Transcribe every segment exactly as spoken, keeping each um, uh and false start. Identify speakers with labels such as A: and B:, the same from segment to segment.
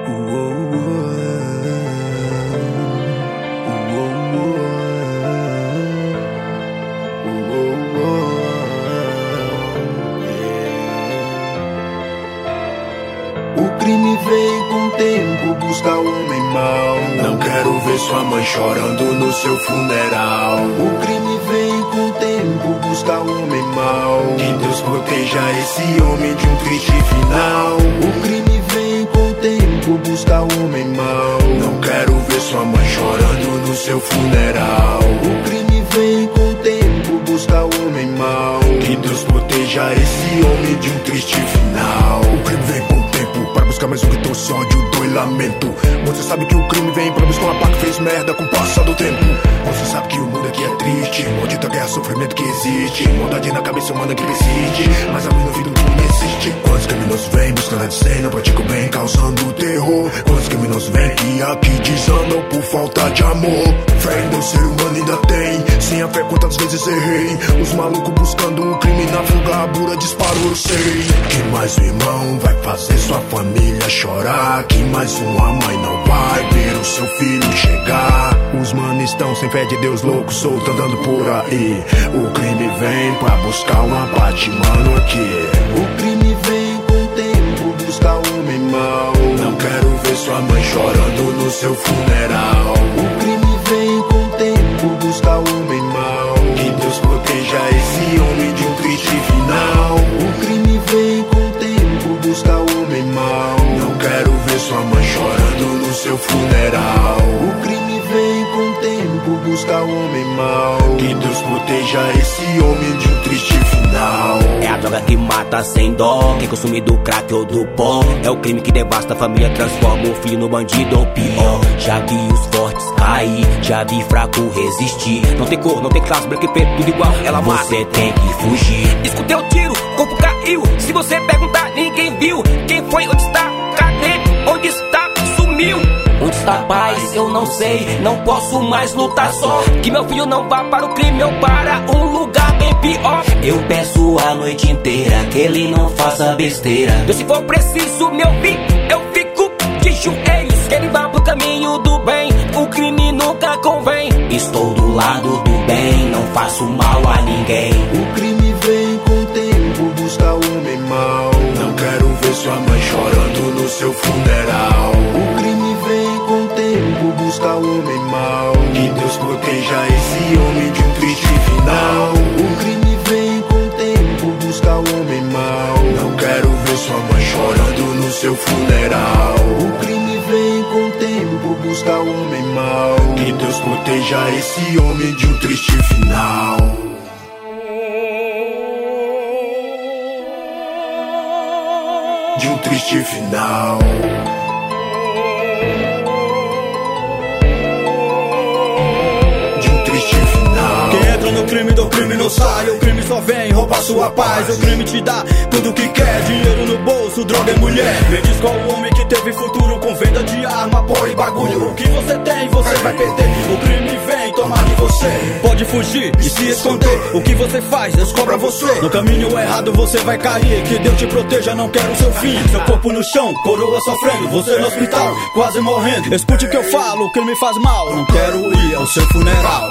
A: O crime vem com o tempo, busca o homem mau.
B: Não quero ver sua mãe chorando no seu funeral.
A: O crime vem com o tempo, busca o homem mau.
B: Que Deus proteja esse homem de um triste final.
A: O crime vem com o tempo, busca o homem mau.
B: Não quero ver sua mãe chorando no seu funeral.
A: O crime vem com o tempo, busca o homem mau.
B: Que Deus proteja esse homem de um triste final.
C: O crime vem com o tempo para buscar mais um que trouxe ódio, dor e lamento. Você sabe que o crime vem para buscar uma pá que fez merda com o passar do tempo. Você sabe que o mundo aqui é triste, maldita guerra, sofrimento que existe. Maldade na cabeça humana que persiste, mas a luz no vidro não existe. Quantos criminosos vêm buscando a cena, praticam bem, causando terror. Quantos criminosos vêm que aqui desandam por falta de amor. Fé em Deus, ser humano ainda tem. Sem a fé, quantas vezes errei. Os malucos buscando um crime na fuga, a bura disparou, eu sei. Que mais um irmão vai fazer sua família chorar. Que mais uma mãe não vai ver o seu filho chegar. Os manos estão sem fé de Deus, loucos, solto, andando por aí. O crime vem pra buscar uma parte, mano, aqui.
A: O crime vem com o tempo, busca o homem mau.
B: Não quero ver sua mãe chorando no seu funeral.
A: O crime vem com o tempo, busca o homem mau.
B: Que Deus proteja esse homem de um triste final.
A: O crime vem com o tempo, busca o homem mau.
B: Não quero ver sua mãe chorando no seu funeral.
A: O crime vem com o tempo, busca o homem mau.
B: Que Deus proteja esse homem de um triste final.
D: É a droga que mata sem dó, quem consome do crack ou do pó. É o crime que devasta a família, transforma o filho no bandido ou pior. Já vi os fortes cair, já vi fraco resistir. Não tem cor, não tem classe, branco e preto, tudo igual, ela mata. Você tem que fugir. Escutei o tiro, o corpo caiu. Se você perguntar, ninguém viu. Quem foi, onde está, cadê, onde está, sumiu. Onde está a paz, eu não sei. Não posso mais lutar só. Que meu filho não vá para o crime ou para um lugar bem pior. Eu peço a noite inteira que ele não faça besteira. Deus, se for preciso, meu filho, eu fico de joelhos. Que ele vá pro caminho do bem, o crime nunca convém. Estou do lado do bem, não faço mal a ninguém.
A: O crime vem com o tempo, busca o homem mau.
B: Não quero ver sua mãe chorando no seu funeral.
A: O crime vem com o tempo, busca o homem mau.
B: Que Deus proteja esse homem de um triste final.
A: O crime vem com o tempo, busca o homem mau.
B: Não quero ver sua mãe chorando no seu funeral.
A: O crime vem com o tempo, busca o homem mau.
B: Que Deus proteja esse homem de um triste final. De um triste final. De um triste final.
E: Quem entra no crime do crime não sai. O crime só vem roubar sua paz. O crime te dá tudo que quer. Dinheiro no bolso, droga e mulher. Me diz qual o homem que teve futuro com venda de arma, pó e bagulho. O que você tem, você vai perder. O crime vem tomar de você. Pode fugir e se esconder. O que você faz, Deus cobra você. No caminho errado você vai cair. Que Deus te proteja, não quero o seu fim. Seu corpo no chão, coroa sofrendo. Você no hospital, quase morrendo. Escute o que eu falo, o crime faz mal. Não quero ir ao seu funeral.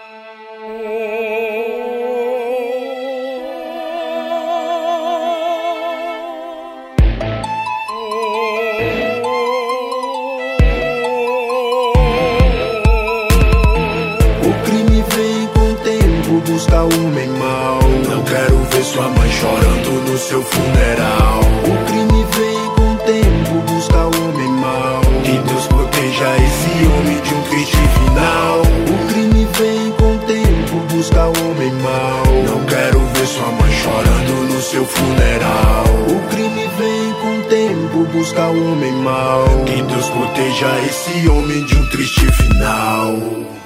A: Busca o homem mau.
B: Não quero ver sua mãe chorando no seu funeral.
A: O crime vem com o tempo, busca o homem mau.
B: Que Deus proteja esse homem de um triste final.
A: O crime vem com o tempo, busca o homem mau.
B: Não quero ver sua mãe chorando no seu funeral.
A: O crime vem com o tempo, busca o homem mau.
B: Que Deus proteja esse homem de um triste final.